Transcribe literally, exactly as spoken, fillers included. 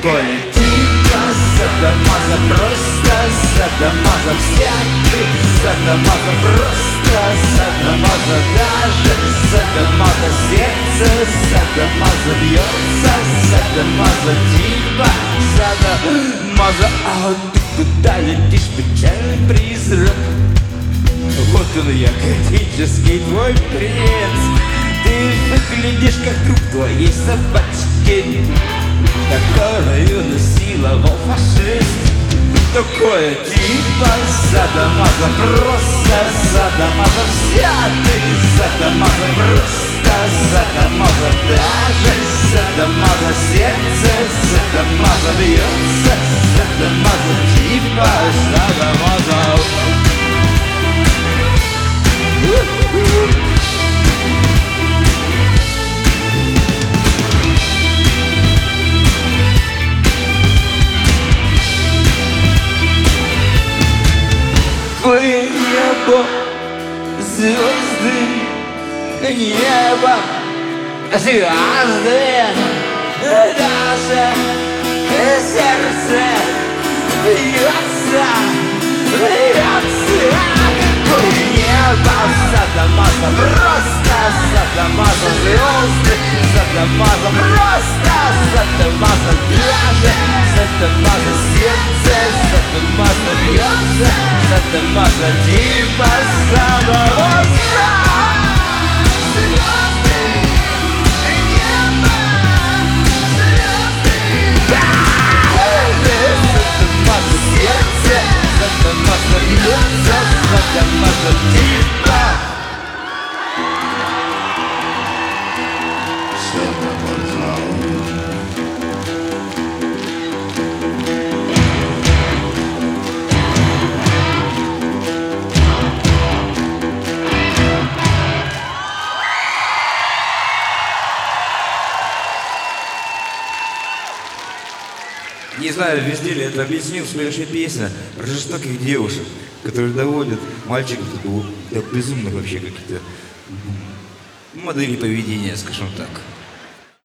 Такое типа садомаза, просто садомаза, всякий садомаза, просто садомаза, даже садомаза, сердце садомаза бьется, садомаза, типа садомаза. А вот ты куда летишь, печальный призрак? Вот он я, готический твой принц. Ты выглядишь как труп твоей собачки, которую насиловал фашист. Такое типа садомаза, просто садомаза, вся ты садомаза, просто садомаза, даже садомаза, сердце садомаза бьется, садомаза, типа садомаза. Твое небо, звезды, небо, звезды, даже сердце бьется, бьется. Какое небо, садомаза, просто садомаза, звезды, садомаза, просто садомаза, даже садомаза, сердце садомаза бьется, садомаза, типа садомаза. Не знаю, везде ли это объяснил, следующая песня про жестоких девушек, которые доводят мальчиков до, до безумных вообще каких-то модели поведения, скажем так.